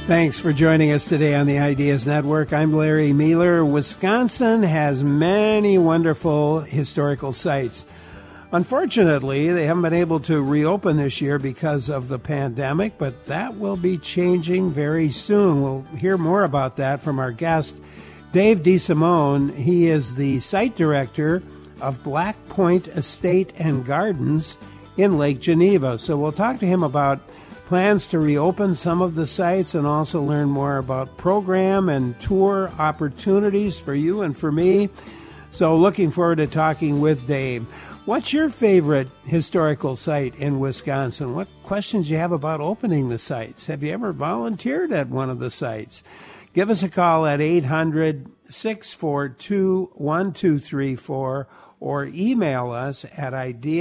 Thanks for joining us today on the Ideas Network. I'm Larry Mealer. Wisconsin has many wonderful historical sites. Unfortunately, they haven't been able to reopen this year because of the pandemic, but that will be changing very soon. We'll hear more about that from our guest, Dave DeSimone. He is the site director of Black Point Estate and Gardens in Lake Geneva. So we'll talk to him about plans to reopen some of the sites and also learn more about program and tour opportunities for you and for me. So looking forward to talking with Dave. What's your favorite historical site in Wisconsin? What questions do you have about opening the sites? Have you ever volunteered at one of the sites? Give us a call at 800-642-1234 or email us at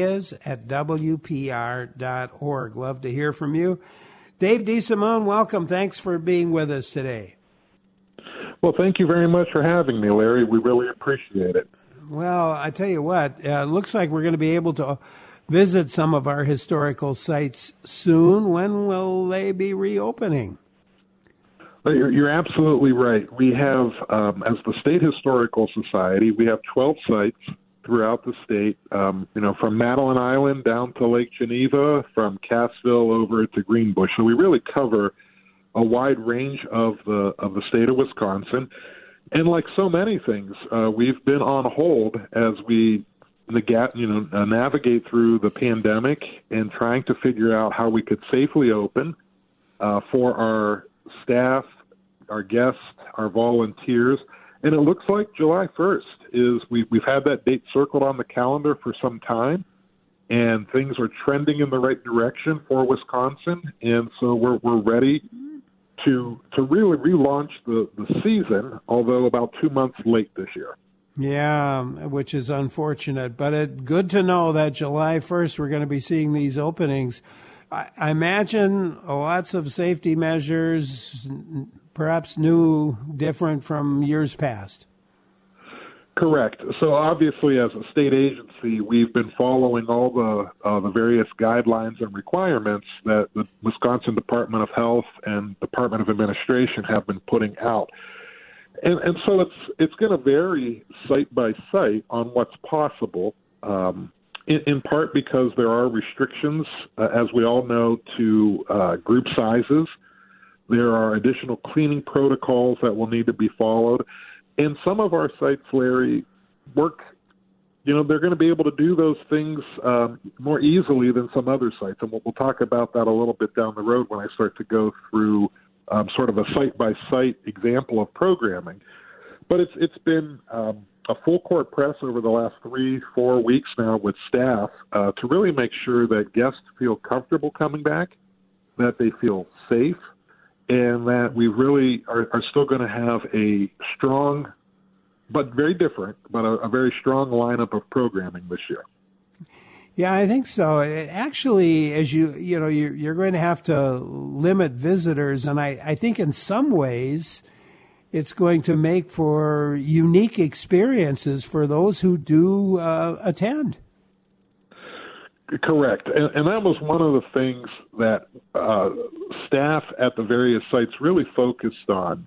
ideas@wpr.org. Love to hear from you. Dave DeSimone, welcome. Thanks for being with us today. Well, thank you very much for having me, Larry. We really appreciate it. Well, I tell you what, it looks like we're going to be able to visit some of our historical sites soon. When will they be reopening? You're absolutely right. We have, as the State Historical Society, we have 12 sites throughout the state, from Madeline Island down to Lake Geneva, from Cassville over to Greenbush. So we really cover a wide range of the state of Wisconsin. And like so many things, we've been on hold as we navigate through the pandemic and trying to figure out how we could safely open for our staff, our guests, our volunteers. And it looks like July 1st is we've had that date circled on the calendar for some time, and things are trending in the right direction for Wisconsin. And so we're ready to really relaunch the season, although about 2 months late this year. Yeah, which is unfortunate, but it's good to know that July 1st we're going to be seeing these openings. I imagine lots of safety measures, perhaps new, different from years past. Correct. So obviously, as a state agency, we've been following all the various guidelines and requirements that the Wisconsin Department of Health and Department of Administration have been putting out. And so it's going to vary site by site on what's possible, in part because there are restrictions, as we all know, to group sizes. There are additional cleaning protocols that will need to be followed. And some of our sites, Larry, they're going to be able to do those things more easily than some other sites. And we'll talk about that a little bit down the road when I start to go through sort of a site-by-site example of programming. But it's been a full-court press over the last 3-4 weeks now with staff to really make sure that guests feel comfortable coming back, that they feel safe, and that we really are still going to have a strong, but very different, but a very strong lineup of programming this year. Yeah, I think so. Actually, as you're going to have to limit visitors, and I think in some ways it's going to make for unique experiences for those who do attend. Correct. And that was one of the things that staff at the various sites really focused on.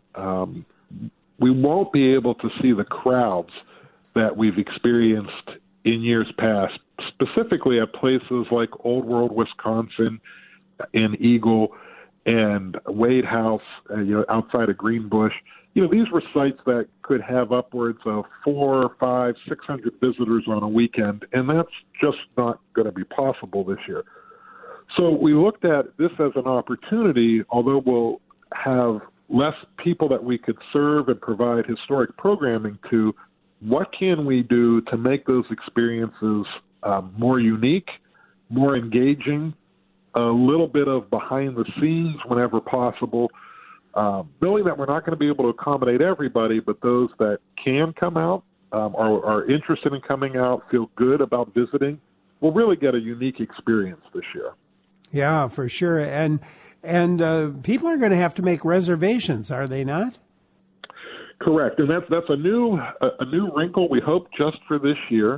We won't be able to see the crowds that we've experienced in years past, specifically at places like Old World, Wisconsin, and Eagle, and Wade House, outside of Greenbush. These were sites that could have upwards of 400, 500, 600 visitors on a weekend, and that's just not going to be possible this year. So we looked at this as an opportunity, although we'll have less people that we could serve and provide historic programming to. What can we do to make those experiences more unique, more engaging, a little bit of behind the scenes whenever possible, knowing that we're not going to be able to accommodate everybody, but those that can come out, are interested in coming out, feel good about visiting, will really get a unique experience this year. Yeah, for sure. And people are going to have to make reservations, are they not? Correct, and that's a new wrinkle we hope just for this year.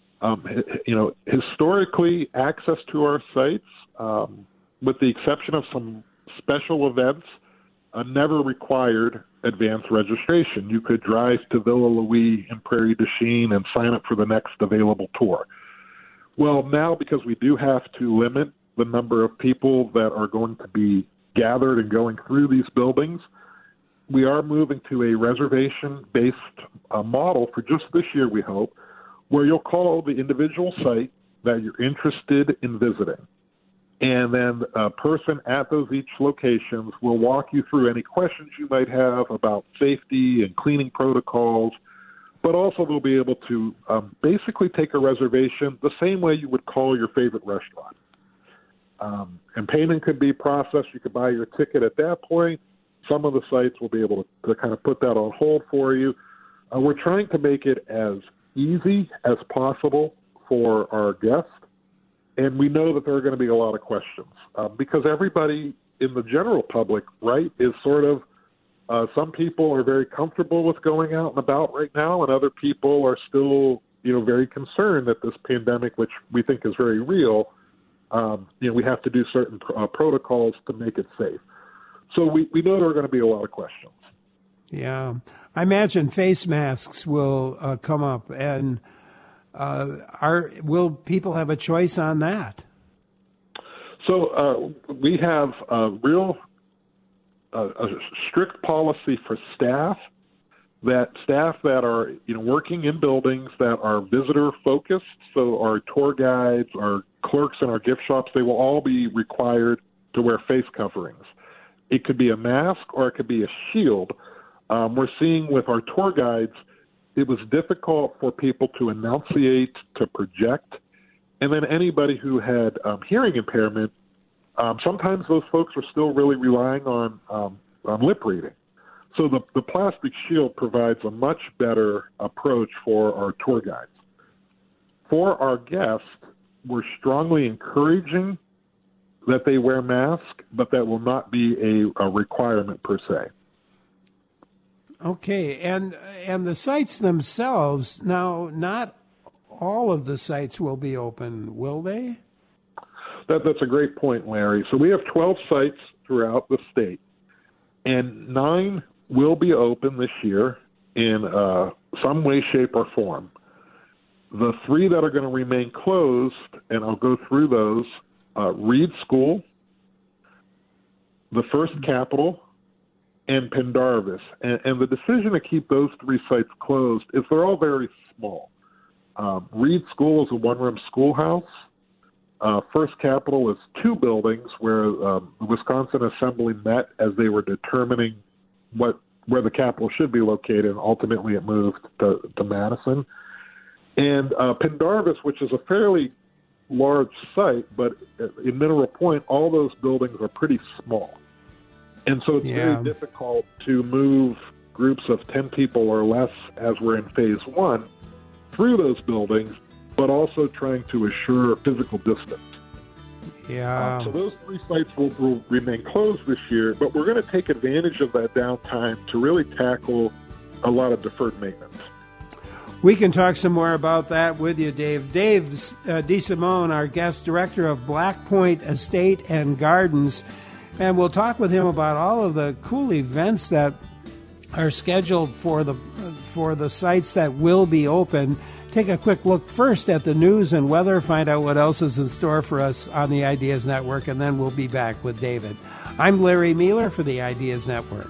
Historically, access to our sites, with the exception of some special events, never required advanced registration. You could drive to Villa Louis in Prairie du Chien and sign up for the next available tour. Well, now because we do have to limit the number of people that are going to be gathered and going through these buildings, we are moving to a reservation-based model for just this year, we hope, where you'll call the individual site that you're interested in visiting. And then a person at those each locations will walk you through any questions you might have about safety and cleaning protocols, but also they'll be able to basically take a reservation the same way you would call your favorite restaurant. And payment could be processed. You could buy your ticket at that point. Some of the sites will be able to kind of put that on hold for you. We're trying to make it as easy as possible for our guests. And we know that there are going to be a lot of questions because everybody in the general public, right, is sort of some people are very comfortable with going out and about right now, and other people are still, very concerned that this pandemic, which we think is very real, we have to do certain protocols to make it safe. So we know there are going to be a lot of questions. Yeah. I imagine face masks will come up, and will people have a choice on that? So we have a strict policy for staff that are working in buildings that are visitor focused. So our tour guides, our clerks in our gift shops, they will all be required to wear face coverings. It could be a mask or it could be a shield. We're seeing with our tour guides, it was difficult for people to enunciate, to project, and then anybody who had hearing impairment, sometimes those folks are still really relying on lip reading. So the plastic shield provides a much better approach for our tour guides. For our guests, we're strongly encouraging that they wear masks, but that will not be a requirement per se. Okay, and the sites themselves, now not all of the sites will be open, will they? That's a great point, Larry. So we have 12 sites throughout the state, and 9 will be open this year in some way, shape, or form. The 3 that are going to remain closed, and I'll go through those, Reed School, the First Capitol, and Pendarvis. And the decision to keep those 3 sites closed is they're all very small. Reed School is a one-room schoolhouse. First Capitol is 2 buildings where the Wisconsin Assembly met as they were determining where the Capitol should be located, and ultimately it moved to Madison. And Pendarvis, which is a fairly large site, but in Mineral Point, all those buildings are pretty small. And so it's very difficult to move groups of 10 people or less, as we're in phase 1, through those buildings, but also trying to assure physical distance. Yeah. So those 3 sites will remain closed this year, but we're going to take advantage of that downtime to really tackle a lot of deferred maintenance. We can talk some more about that with you, Dave. Dave DeSimone, our guest director of Black Point Estate and Gardens, and we'll talk with him about all of the cool events that are scheduled for the sites that will be open. Take a quick look first at the news and weather, find out what else is in store for us on the Ideas Network, and then we'll be back with David. I'm Larry Mueller for the Ideas Network.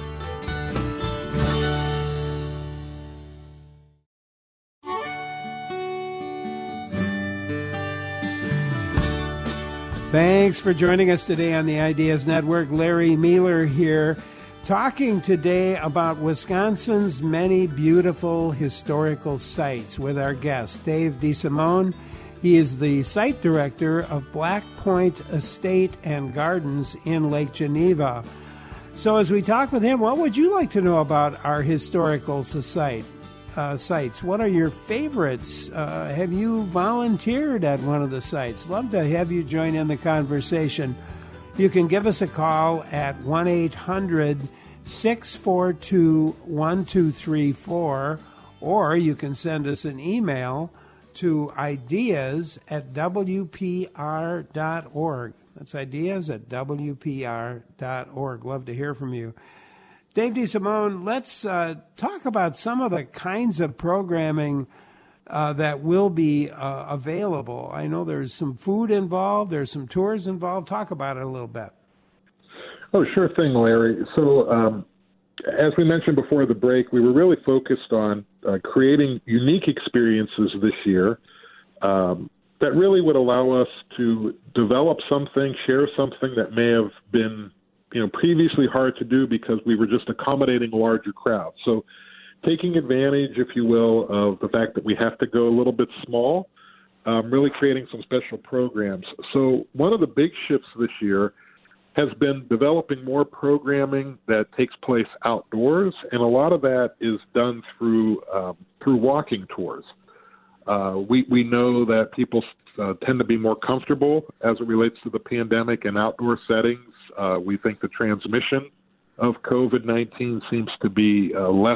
Thanks for joining us today on the Ideas Network. Larry Mueller here, talking today about Wisconsin's many beautiful historical sites with our guest, Dave DeSimone. He is the site director of Black Point Estate and Gardens in Lake Geneva. So as we talk with him, what would you like to know about our historical sites? What are your favorites? Have you volunteered at one of the sites? Love to have you join in the conversation. You can give us a call at 1-800-642-1234, or you can send us an email to ideas@wpr.org. That's ideas@wpr.org. Love to hear from you. Dave DeSimone, let's talk about some of the kinds of programming that will be available. I know there's some food involved, there's some tours involved. Talk about it a little bit. Oh, sure thing, Larry. So as we mentioned before the break, we were really focused on creating unique experiences this year that really would allow us to develop something, share something that may have been previously hard to do because we were just accommodating larger crowds. So taking advantage, if you will, of the fact that we have to go a little bit small, really creating some special programs. So one of the big shifts this year has been developing more programming that takes place outdoors, and a lot of that is done through walking tours. We know that people tend to be more comfortable as it relates to the pandemic in outdoor settings. We think the transmission of COVID-19 seems to be less.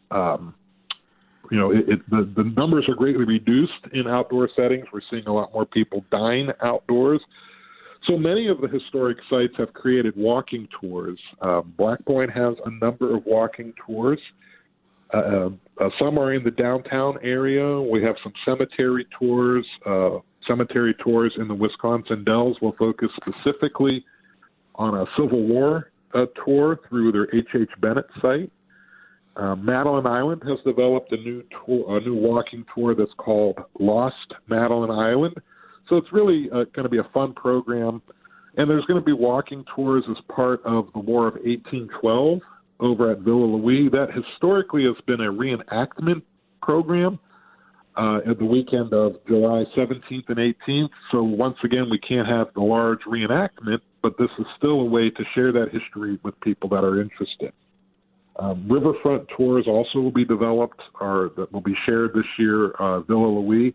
The numbers are greatly reduced in outdoor settings. We're seeing a lot more people dine outdoors. So many of the historic sites have created walking tours. Black Point has a number of walking tours. Some are in the downtown area. We have some cemetery tours. Cemetery tours in the Wisconsin Dells will focus specifically on a Civil War tour through their H.H. Bennett site. Madeline Island has developed a new walking tour that's called Lost Madeline Island. So it's really going to be a fun program. And there's going to be walking tours as part of the War of 1812 over at Villa Louis. That historically has been a reenactment program at the weekend of July 17th and 18th. So once again, we can't have the large reenactment, but this is still a way to share that history with people that are interested. Riverfront tours also will be developed that will be shared this year. Villa Louis,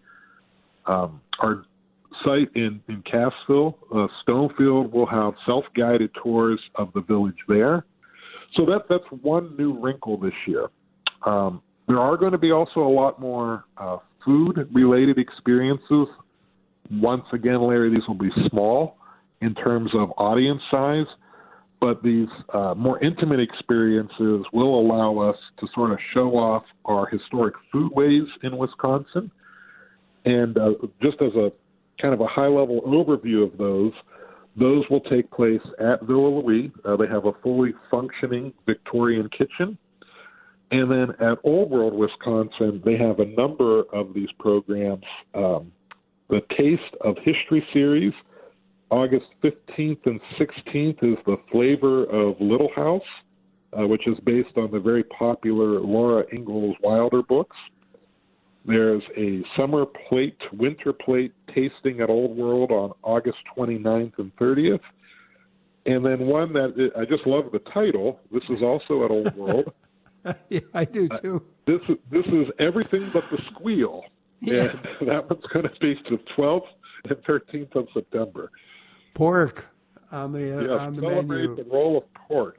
our site in Cassville, Stonefield will have self-guided tours of the village there. So that's one new wrinkle this year. There are going to be also a lot more food-related experiences. Once again, Larry, these will be small in terms of audience size, but these more intimate experiences will allow us to sort of show off our historic foodways in Wisconsin. And just as a kind of a high-level overview of those will take place at Villa Louis. They have a fully functioning Victorian kitchen. And then at Old World, Wisconsin, they have a number of these programs. The Taste of History series, August 15th and 16th, is the Flavor of Little House, which is based on the very popular Laura Ingalls Wilder books. There's a summer plate, winter plate tasting at Old World on August 29th and 30th. And then one that I just love the title. This is also at Old World. Yeah, I do too. This is Everything But the Squeal. Yeah. And that one's going to be the 12th and 13th of September. Pork on the celebrate menu. The role of pork.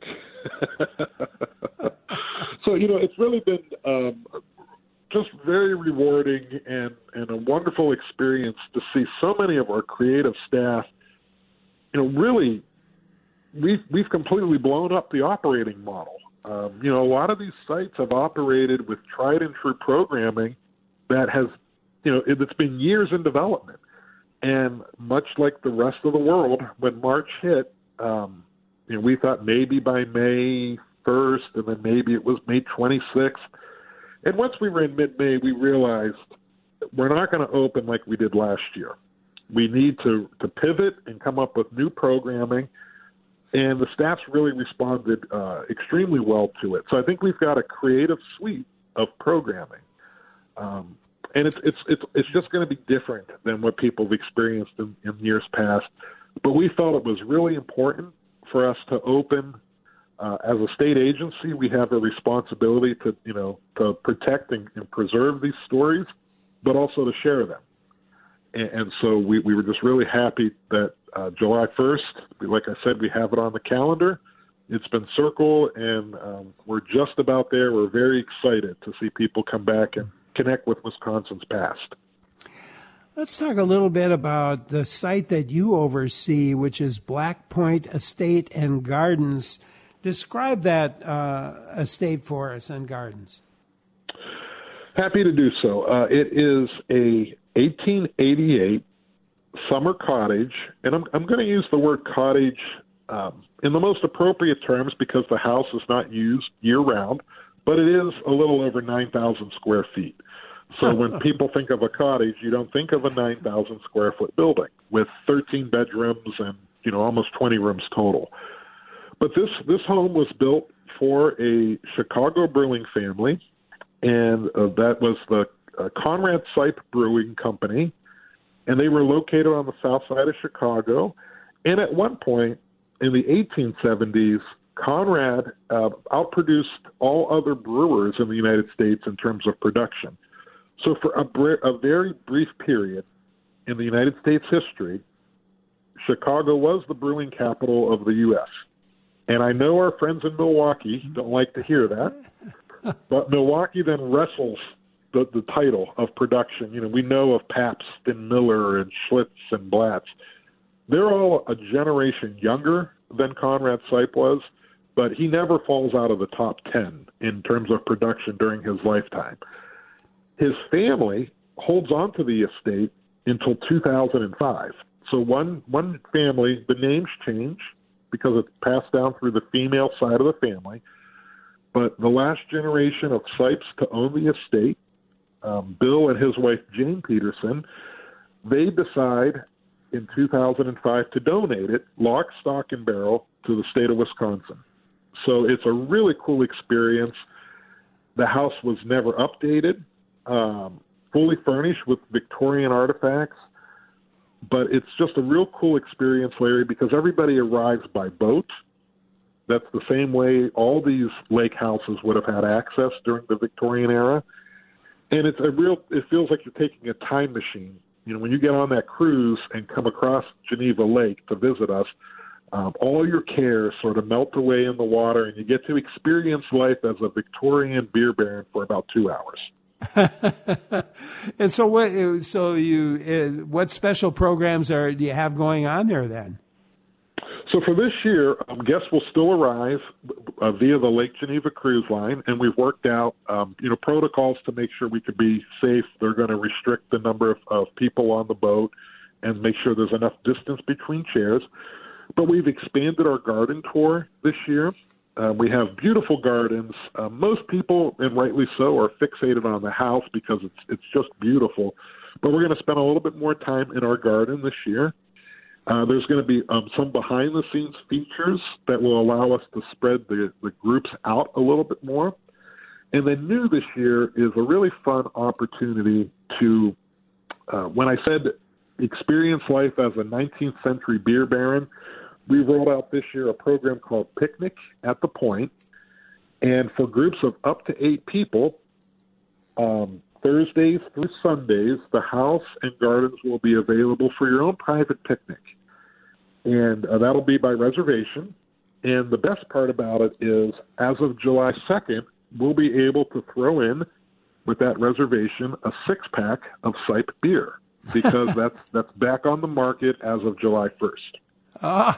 So, it's really been just very rewarding and a wonderful experience to see so many of our creative staff, really, we've completely blown up the operating model. A lot of these sites have operated with tried and true programming that has, it's been years in development. And much like the rest of the world, when March hit, we thought maybe by May 1st, and then maybe it was May 26th. And once we were in mid-May, we realized we're not going to open like we did last year. We need to pivot and come up with new programming. And the staff's really responded extremely well to it. So I think we've got a creative suite of programming. And it's just going to be different than what people have experienced in years past. But we felt it was really important for us to open. As a state agency, we have a responsibility to protect and preserve these stories, but also to share them. And so we were just really happy that July 1st, like I said, we have it on the calendar. It's been circled, and we're just about there. We're very excited to see people come back and connect with Wisconsin's past. Let's talk a little bit about the site that you oversee, which is Black Point Estate and Gardens. Describe that estate for us and gardens. Happy to do so. It is a 1888 summer cottage, and I'm going to use the word cottage in the most appropriate terms because the house is not used year-round, but it is a little over 9,000 square feet. So when people think of a cottage, you don't think of a 9,000 square foot building with 13 bedrooms and, almost 20 rooms total. But this home was built for a Chicago brewing family, and that was the Conrad Sipe Brewing Company, and they were located on the south side of Chicago. And at one point in the 1870s, Conrad outproduced all other brewers in the United States in terms of production. So for a very brief period in the United States history, Chicago was the brewing capital of the U.S. And I know our friends in Milwaukee don't like to hear that, but Milwaukee then wrestles the title of production. We know of Pabst and Miller and Schlitz and Blatz. They're all a generation younger than Conrad Sipe was, but he never falls out of the top 10 in terms of production during his lifetime. His family holds on to the estate until 2005. So one family, the names change because it's passed down through the female side of the family. But the last generation of Sipes to own the estate, Bill and his wife Jane Peterson, they decide in 2005 to donate it, lock, stock, and barrel, to the state of Wisconsin. So it's a really cool experience. The house was never updated. Fully furnished with Victorian artifacts, but it's just a real cool experience, Larry, because everybody arrives by boat. That's the same way all these lake houses would have had access during the Victorian era. And it feels like you're taking a time machine. When you get on that cruise and come across Geneva Lake to visit us, all your cares sort of melt away in the water, and you get to experience life as a Victorian beer baron for about 2 hours. And so what special programs do you have going on there then? So for this year, guests will still arrive via the Lake Geneva Cruise Line, and we've worked out, protocols to make sure we could be safe. They're going to restrict the number of people on the boat and make sure there's enough distance between chairs. But we've expanded our garden tour this year. We have beautiful gardens. Most people, and rightly so, are fixated on the house because it's just beautiful. But we're going to spend a little bit more time in our garden this year. There's going to be some behind-the-scenes features that will allow us to spread the groups out a little bit more. And then new this year is a really fun opportunity to, when I said experience life as a 19th century beer baron, we rolled out this year a program called Picnic at the Point. And for groups of up to 8 people, Thursdays through Sundays, the house and gardens will be available for your own private picnic. And that'll be by reservation. And the best part about it is, as of July 2nd, we'll be able to throw in, with that reservation, a 6-pack of Sipe beer, because that's back on the market as of July 1st.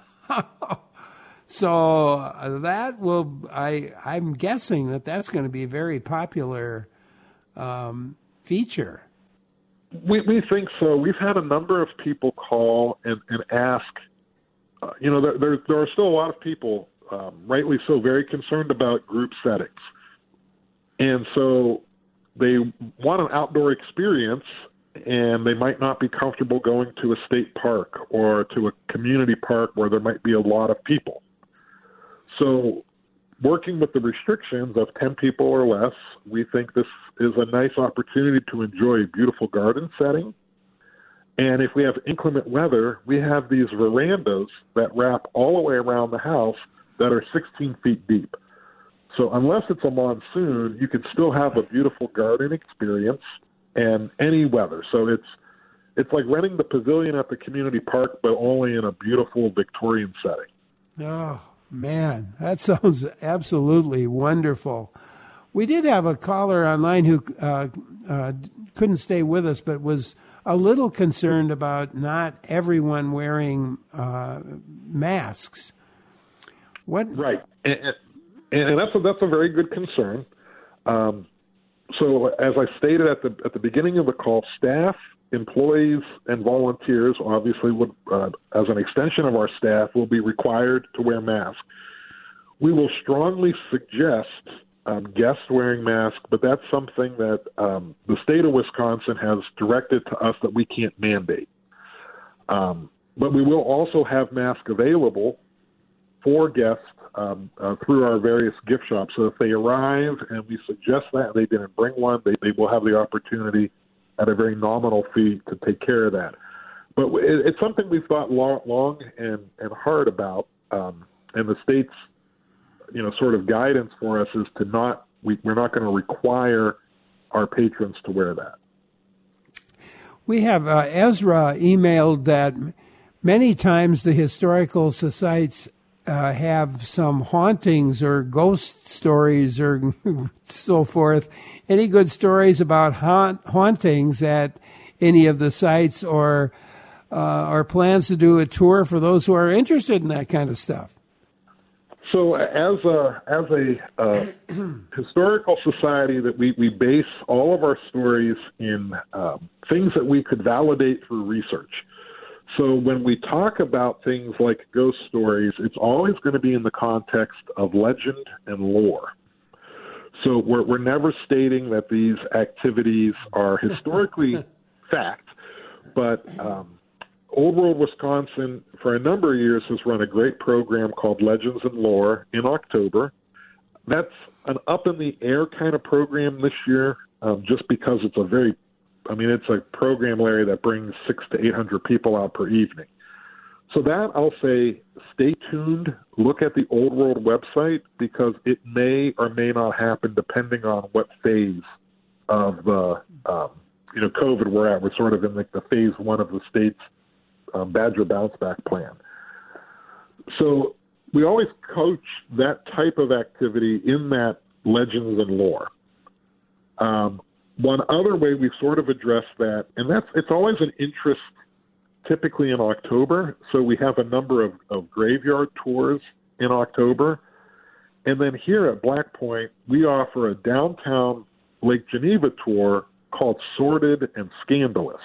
So that will, I'm guessing that's going to be a very popular feature. We think so. We've had a number of people call and ask. There are still a lot of people, rightly so, very concerned about group settings. And so they want an outdoor experience, and they might not be comfortable going to a state park or to a community park where there might be a lot of people. So working with the restrictions of 10 people or less, we think this is a nice opportunity to enjoy a beautiful garden setting. And if we have inclement weather, we have these verandas that wrap all the way around the house that are 16 feet deep. So unless it's a monsoon, you can still have a beautiful garden experience and any weather. So it's like renting the pavilion at the community park, but only in a beautiful Victorian setting. Oh, man, that sounds absolutely wonderful. We did have a caller online who couldn't stay with us, but was a little concerned about not everyone wearing masks. What? Right, and that's a very good concern. So, as I stated at the beginning of the call, staff, employees, and volunteers obviously would, as an extension of our staff, will be required to wear masks. We will strongly suggest guests wearing masks, but that's something that the state of Wisconsin has directed to us that we can't mandate. But we will also have masks available for guests through our various gift shops. So if they arrive and we suggest that and they didn't bring one, they will have the opportunity at a very nominal fee to take care of that. But it's something we've thought long and hard about, and the state's sort of guidance for us is to we're not going to require our patrons to wear that. We have Ezra emailed that many times the historical societies have some hauntings or ghost stories or so forth. Any good stories about hauntings at any of the sites, or plans to do a tour for those who are interested in that kind of stuff? So as a historical society, that we base all of our stories in things that we could validate through research. So when we talk about things like ghost stories, it's always going to be in the context of legend and lore. So we're never stating that these activities are historically fact, but Old World Wisconsin, for a number of years, has run a great program called Legends and Lore in October. That's an up-in-the-air kind of program this year, just because it's it's a program, Larry, that brings 600 to 800 people out per evening. So that, I'll say, stay tuned. Look at the Old World website, because it may or may not happen depending on what phase of the COVID we're at. We're sort of in the phase one of the state's Badger Bounce Back plan. So we always coach that type of activity in that legends and lore. One other way we've sort of addressed that, and it's always an interest typically in October. So we have a number of graveyard tours in October. And then here at Black Point, we offer a downtown Lake Geneva tour called Sordid and Scandalous.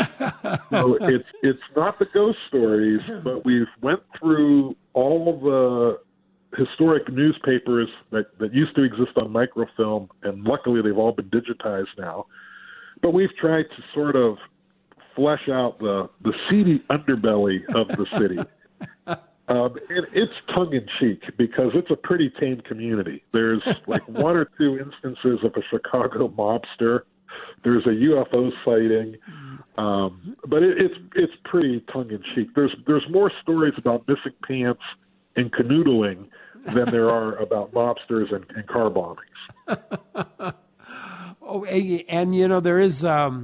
So it's not the ghost stories, but we've went through all the historic newspapers that used to exist on microfilm, and luckily they've all been digitized now. But we've tried to sort of flesh out the seedy underbelly of the city. And it's tongue-in-cheek, because it's a pretty tame community. There's like one or two instances of a Chicago mobster. There's a UFO sighting, but it's pretty tongue-in-cheek. There's more stories about missing pants and canoodling than there are about mobsters and car bombings. Oh, and there is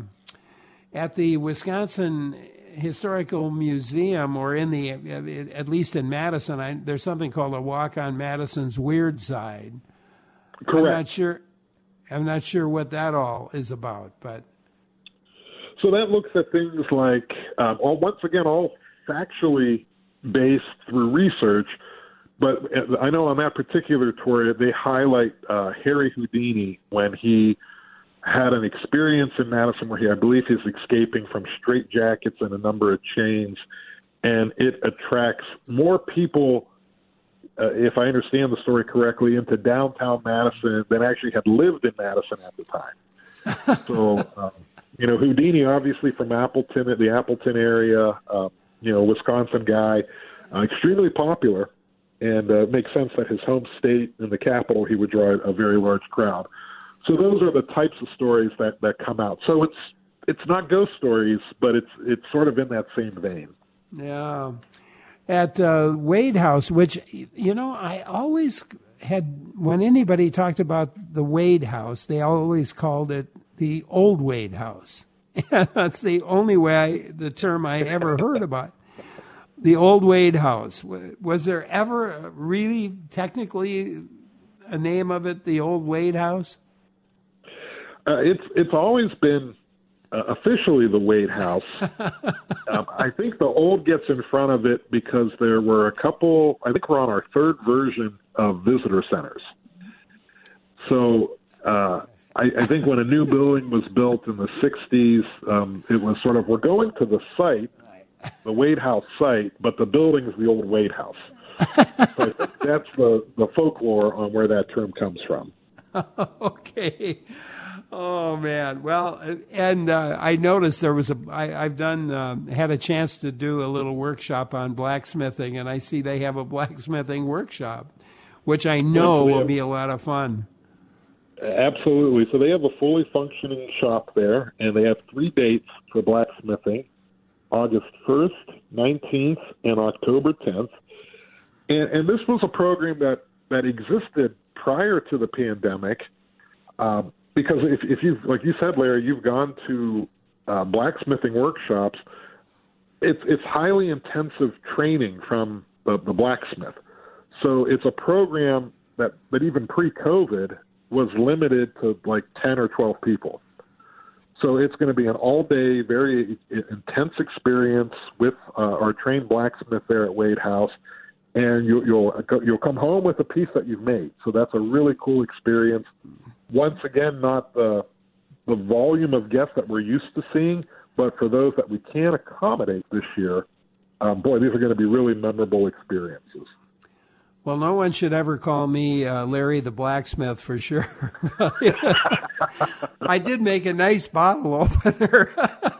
at the Wisconsin Historical Museum, or at least in Madison, there's something called a Walk on Madison's Weird Side. Correct. I'm not sure what that all is about, but so that looks at things like, once again, all factually based through research. But I know on that particular tour, they highlight Harry Houdini when he had an experience in Madison where I believe he's escaping from straitjackets and a number of chains, and it attracts more people, if I understand the story correctly, into downtown Madison than actually had lived in Madison at the time. So, Houdini, obviously from Appleton, the Appleton area, Wisconsin guy, extremely popular, and it makes sense that his home state and the capital, he would draw a very large crowd. So those are the types of stories that come out. So it's not ghost stories, but it's sort of in that same vein. Yeah. At Wade House, which, I always had, when anybody talked about the Wade House, they always called it the Old Wade House. That's the only the term I ever heard about. The Old Wade House. Was there ever really technically a name of it, the Old Wade House? It's always been officially the Wade House. I think the old gets in front of it because there were a couple, I think we're on our third version of visitor centers. So I think when a new building was built in the 60s, it was sort of, we're going to the site, the Wade House site, but the building is the old Wade House. So I think that's the folklore on where that term comes from. Okay. Oh man. Well, and I noticed there was I've done had a chance to do a little workshop on blacksmithing, and I see they have a blacksmithing workshop, which I know will be a lot of fun. Absolutely. So they have a fully functioning shop there, and they have 3 dates for blacksmithing: August 1st, 19th, and October 10th. And this was a program that existed prior to the pandemic. Because if you've, like you said, Larry, you've gone to blacksmithing workshops, it's highly intensive training from the blacksmith. So it's a program that even pre-COVID was limited to like 10 or 12 people. So it's going to be an all-day, very intense experience with our trained blacksmith there at Wade House, and you'll come home with a piece that you've made. So that's a really cool experience. Once again, not the volume of guests that we're used to seeing, but for those that we can accommodate this year, boy, these are going to be really memorable experiences. Well, no one should ever call me Larry the blacksmith for sure. I did make a nice bottle opener.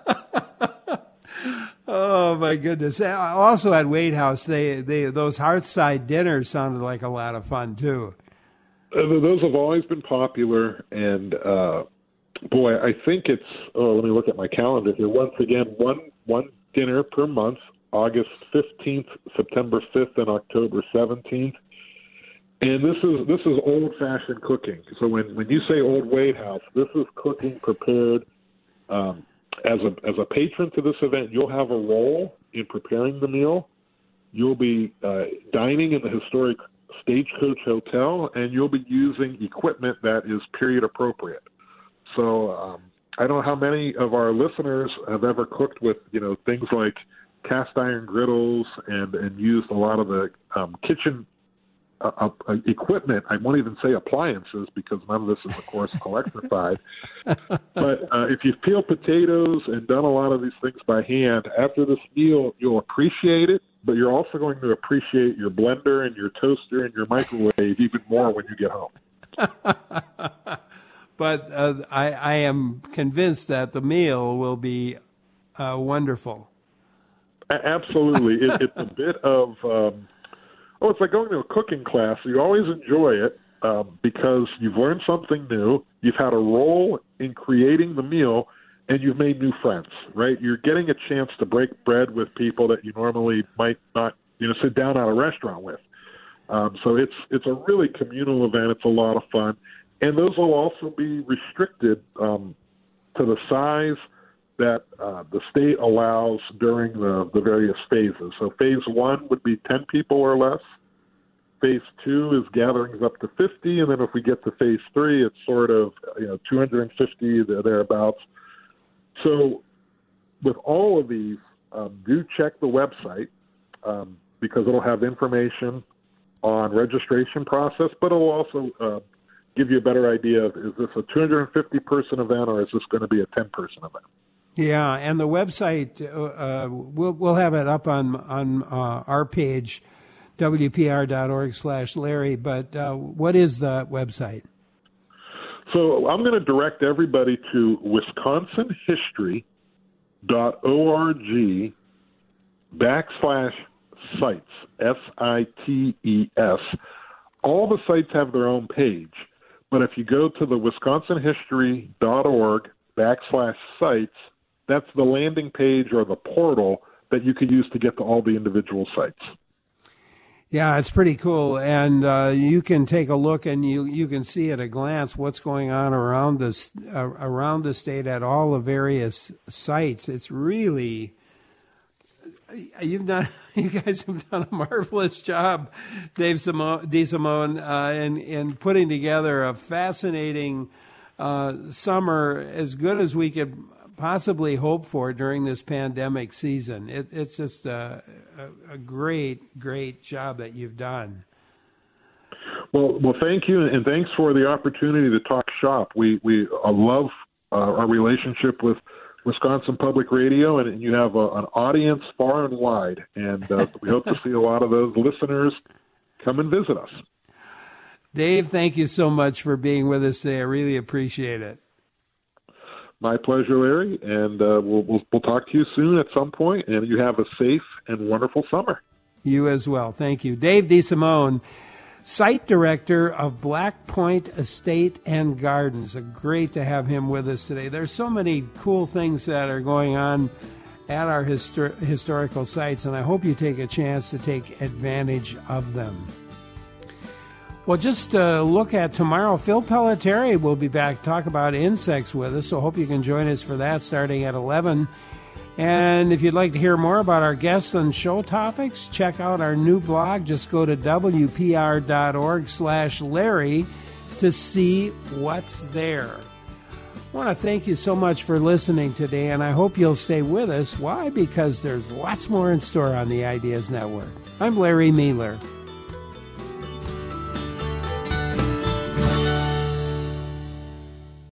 Oh my goodness! Also at Wade House, they those Hearthside dinners sounded like a lot of fun too. Those have always been popular, and boy, I think it's. Oh, let me look at my calendar here. Once again, one dinner per month: August 15th, September 5th, and October 17th. And this is old-fashioned cooking. So when you say Old Wade House, this is cooking prepared. As a patron to this event, you'll have a role in preparing the meal. You'll be dining in the historic Stagecoach Hotel, and you'll be using equipment that is period appropriate. So I don't know how many of our listeners have ever cooked with things like cast iron griddles and used a lot of the kitchen equipment. I won't even say appliances because none of this is, of course, electrified. But if you've peeled potatoes and done a lot of these things by hand, after this meal, you'll appreciate it, but you're also going to appreciate your blender and your toaster and your microwave even more when you get home. But I am convinced that the meal will be wonderful. Absolutely. It's a bit of... it's like going to a cooking class. You always enjoy it because you've learned something new. You've had a role in creating the meal, and you've made new friends, right? You're getting a chance to break bread with people that you normally might not, sit down at a restaurant with. So it's a really communal event. It's a lot of fun. And those will also be restricted to the size that the state allows during the various phases. So phase 1 would be 10 people or less. Phase 2 is gatherings up to 50, and then if we get to phase 3, it's sort of 250 thereabouts. So with all of these, do check the website because it'll have information on registration process, but it'll also give you a better idea of, is this a 250-person event or is this going to be a 10-person event? Yeah, and the website, we'll have it up on our page, wpr.org/Larry, but what is the website? So I'm going to direct everybody to wisconsinhistory.org/sites, SITES. All the sites have their own page, but if you go to the wisconsinhistory.org/sites, that's the landing page or the portal that you could use to get to all the individual sites. Yeah, it's pretty cool, and you can take a look and you can see at a glance what's going on around the state at all the various sites. It's really you guys have done a marvelous job, Dave DeSimone, in putting together a fascinating summer, as good as we could possibly hope for during this pandemic season. It's just a great job that you've done. Well, thank you, and thanks for the opportunity to talk shop. We love our relationship with Wisconsin Public Radio, and you have an audience far and wide, and we hope to see a lot of those listeners come and visit us. Dave, thank you so much for being with us today. I really appreciate it. My pleasure, Larry, and we'll talk to you soon at some point, and you have a safe and wonderful summer. You as well. Thank you. Dave DeSimone, Site Director of Black Point Estate and Gardens. Great to have him with us today. There's so many cool things that are going on at our historical sites, and I hope you take a chance to take advantage of them. Well, just look at tomorrow. Phil Pelletieri will be back to talk about insects with us, so hope you can join us for that starting at 11. And if you'd like to hear more about our guests and show topics, check out our new blog. Just go to wpr.org/Larry to see what's there. I want to thank you so much for listening today, and I hope you'll stay with us. Why? Because there's lots more in store on the Ideas Network. I'm Larry Mealer.